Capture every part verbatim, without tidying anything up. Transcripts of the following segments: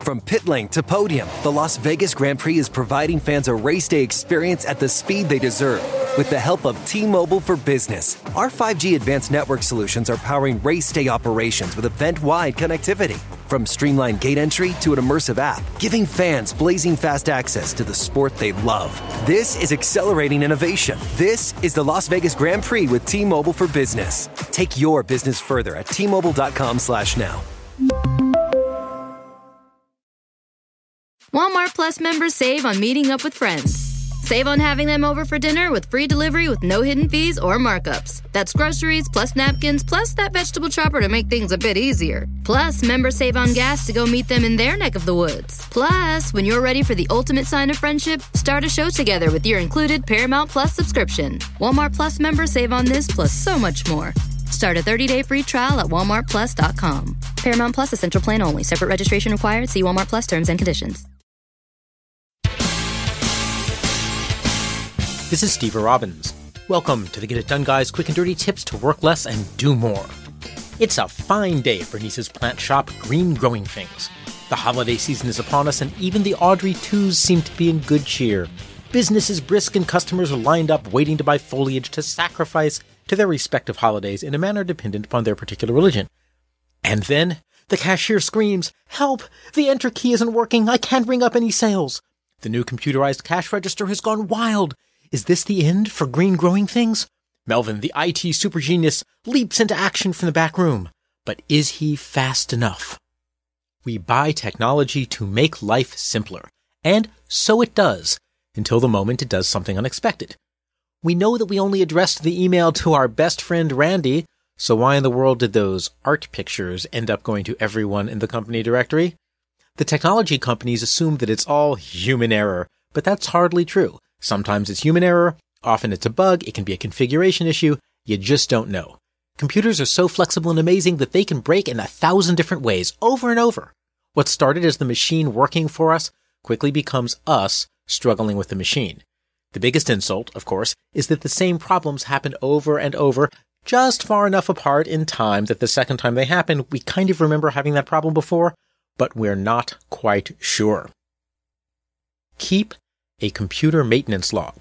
From pit lane to podium, the Las Vegas Grand Prix is providing fans a race day experience at the speed they deserve. With the help of T-Mobile for Business, our five G advanced network solutions are powering race day operations with event-wide connectivity. From streamlined gate entry to an immersive app, giving fans blazing fast access to the sport they love. This is accelerating innovation. This is the Las Vegas Grand Prix with T-Mobile for Business. Take your business further at T Mobile dot com slash now. Walmart Plus members save on meeting up with friends. Save on having them over for dinner with free delivery with no hidden fees or markups. That's groceries, plus napkins, plus that vegetable chopper to make things a bit easier. Plus, members save on gas to go meet them in their neck of the woods. Plus, when you're ready for the ultimate sign of friendship, start a show together with your included Paramount Plus subscription. Walmart Plus members save on this plus so much more. Start a thirty-day free trial at walmart plus dot com. Paramount Plus Essential Plan only. Separate registration required. See Walmart Plus terms and conditions. This is Steve Robbins. Welcome to the Get It Done Guys quick and dirty tips to work less and do more. It's a fine day for Nice's plant shop, Green Growing Things. The holiday season is upon us, and even the Audrey twos seem to be in good cheer. Business is brisk and customers are lined up waiting to buy foliage to sacrifice to their respective holidays in a manner dependent upon their particular religion. And then the cashier screams, "Help! The enter key isn't working. I can't ring up any sales." The new computerized cash register has gone wild. Is this the end for Green Growing Things? Melvin, the I T super genius, leaps into action from the back room. But is he fast enough? We buy technology to make life simpler. And so it does, until the moment it does something unexpected. We know that we only addressed the email to our best friend Randy, so why in the world did those art pictures end up going to everyone in the company directory? The technology companies assume that it's all human error, but that's hardly true. Sometimes it's human error, often it's a bug, it can be a configuration issue, you just don't know. Computers are so flexible and amazing that they can break in a thousand different ways, over and over. What started as the machine working for us quickly becomes us struggling with the machine. The biggest insult, of course, is that the same problems happen over and over, just far enough apart in time that the second time they happen, we kind of remember having that problem before, but we're not quite sure. Keep a computer maintenance log.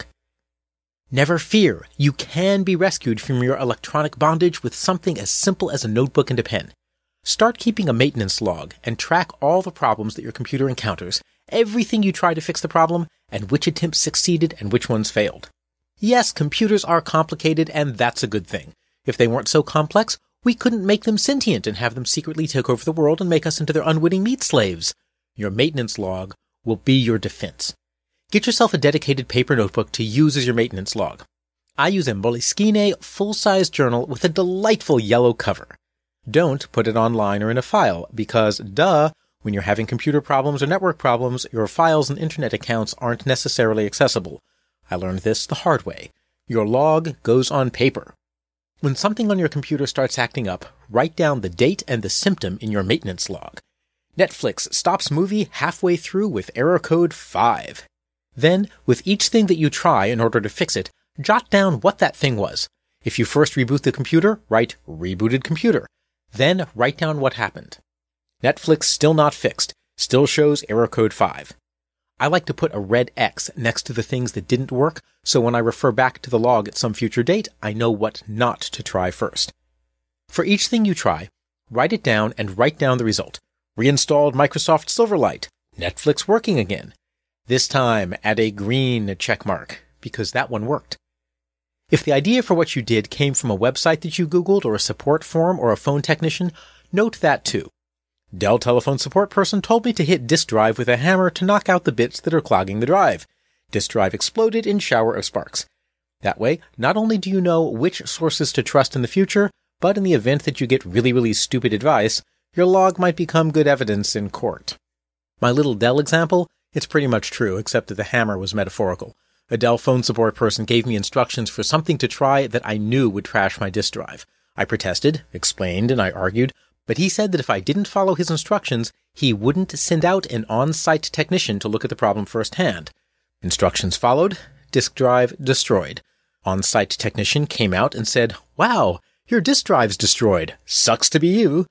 Never fear, you can be rescued from your electronic bondage with something as simple as a notebook and a pen. Start keeping a maintenance log and track all the problems that your computer encounters, everything you try to fix the problem, and which attempts succeeded and which ones failed. Yes, computers are complicated, and that's a good thing. If they weren't so complex, we couldn't make them sentient and have them secretly take over the world and make us into their unwitting meat slaves. Your maintenance log will be your defense. Get yourself a dedicated paper notebook to use as your maintenance log. I use a Moleskine full-size journal with a delightful yellow cover. Don't put it online or in a file, because, duh, when you're having computer problems or network problems, your files and internet accounts aren't necessarily accessible. I learned this the hard way. Your log goes on paper. When something on your computer starts acting up, write down the date and the symptom in your maintenance log. Netflix stops movie halfway through with error code five. Then, with each thing that you try in order to fix it, jot down what that thing was. If you first reboot the computer, write rebooted computer. Then write down what happened. Netflix still not fixed, still shows error code five. I like to put a red X next to the things that didn't work, so when I refer back to the log at some future date, I know what not to try first. For each thing you try, write it down and write down the result. Reinstalled Microsoft Silverlight. Netflix working again. This time, add a green check mark, because that one worked. If the idea for what you did came from a website that you Googled or a support forum or a phone technician, note that too. Dell telephone support person told me to hit disk drive with a hammer to knock out the bits that are clogging the drive. Disk drive exploded in shower of sparks. That way, not only do you know which sources to trust in the future, but in the event that you get really, really stupid advice, your log might become good evidence in court. My little Dell example, it's pretty much true, except that the hammer was metaphorical. A Dell phone support person gave me instructions for something to try that I knew would trash my disk drive. I protested, explained, and I argued, but he said that if I didn't follow his instructions, he wouldn't send out an on-site technician to look at the problem firsthand. Instructions followed, disk drive destroyed. On-site technician came out and said, "Wow, your disk drive's destroyed. Sucks to be you."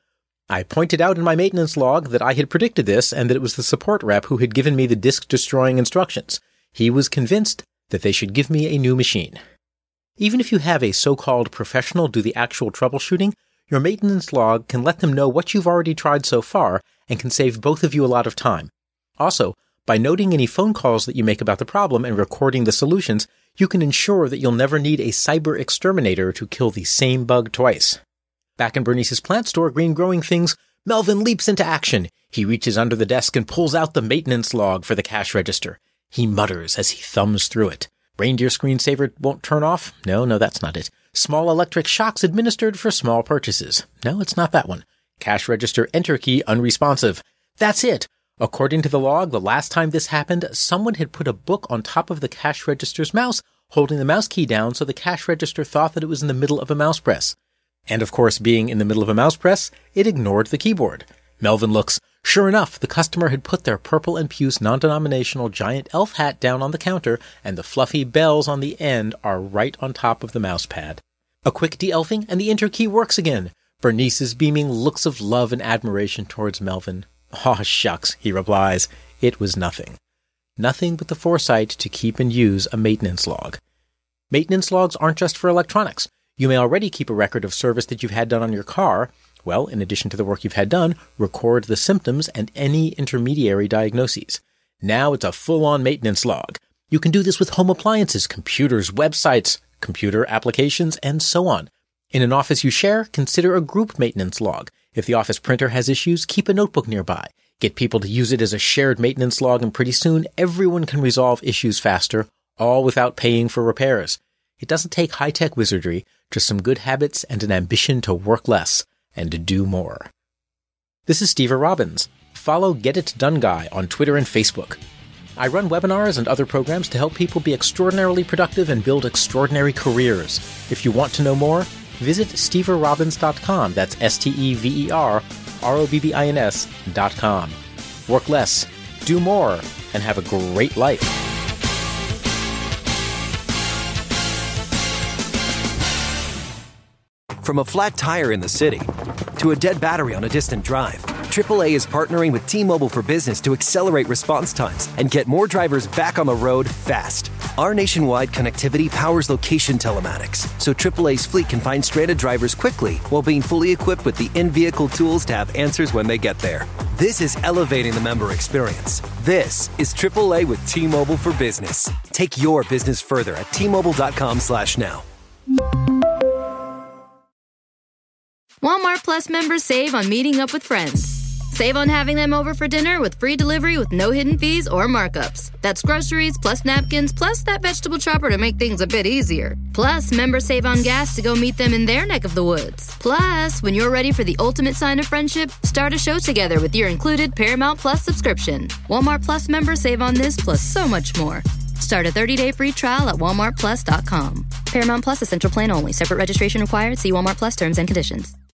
I pointed out in my maintenance log that I had predicted this and that it was the support rep who had given me the disk-destroying instructions. He was convinced that they should give me a new machine. Even if you have a so-called professional do the actual troubleshooting, your maintenance log can let them know what you've already tried so far and can save both of you a lot of time. Also, by noting any phone calls that you make about the problem and recording the solutions, you can ensure that you'll never need a cyber exterminator to kill the same bug twice. Back in Bernice's plant store, Green Growing Things, Melvin leaps into action. He reaches under the desk and pulls out the maintenance log for the cash register. He mutters as he thumbs through it. Reindeer screensaver won't turn off? No, no, that's not it. Small electric shocks administered for small purchases. No, it's not that one. Cash register enter key unresponsive. That's it. According to the log, the last time this happened, someone had put a book on top of the cash register's mouse, holding the mouse key down so the cash register thought that it was in the middle of a mouse press. And of course, being in the middle of a mouse press, it ignored the keyboard. Melvin looks. Sure enough, the customer had put their purple and puce non-denominational giant elf hat down on the counter, and the fluffy bells on the end are right on top of the mouse pad. A quick de-elfing, and the enter key works again. Bernice is beaming looks of love and admiration towards Melvin. Aw, shucks, he replies. It was nothing. Nothing but the foresight to keep and use a maintenance log. Maintenance logs aren't just for electronics. You may already keep a record of service that you've had done on your car. Well, in addition to the work you've had done, record the symptoms and any intermediary diagnoses. Now it's a full-on maintenance log. You can do this with home appliances, computers, websites, computer applications, and so on. In an office you share, consider a group maintenance log. If the office printer has issues, keep a notebook nearby. Get people to use it as a shared maintenance log, and pretty soon everyone can resolve issues faster, all without paying for repairs. It doesn't take high-tech wizardry, just some good habits and an ambition to work less and to do more. This is Steve Robbins. Follow Get It Done Guy on Twitter and Facebook. I run webinars and other programs to help people be extraordinarily productive and build extraordinary careers. If you want to know more, visit stever robbins dot com. That's S T E V E R R O B B I N S dot com. Work less, do more, and have a great life. From a flat tire in the city to a dead battery on a distant drive, triple A is partnering with T-Mobile for Business to accelerate response times and get more drivers back on the road fast. Our nationwide connectivity powers location telematics, so triple A's fleet can find stranded drivers quickly while being fully equipped with the in-vehicle tools to have answers when they get there. This is elevating the member experience. This is triple A with T-Mobile for Business. Take your business further at T Mobile dot com slash now. Walmart Plus members save on meeting up with friends. Save on having them over for dinner with free delivery with no hidden fees or markups. That's groceries plus napkins plus that vegetable chopper to make things a bit easier. Plus, members save on gas to go meet them in their neck of the woods. Plus, when you're ready for the ultimate sign of friendship, start a show together with your included Paramount Plus subscription. Walmart Plus members save on this plus so much more. Start a thirty-day free trial at walmart plus dot com. Paramount Plus Essential Plan only. Separate registration required. See Walmart Plus terms and conditions.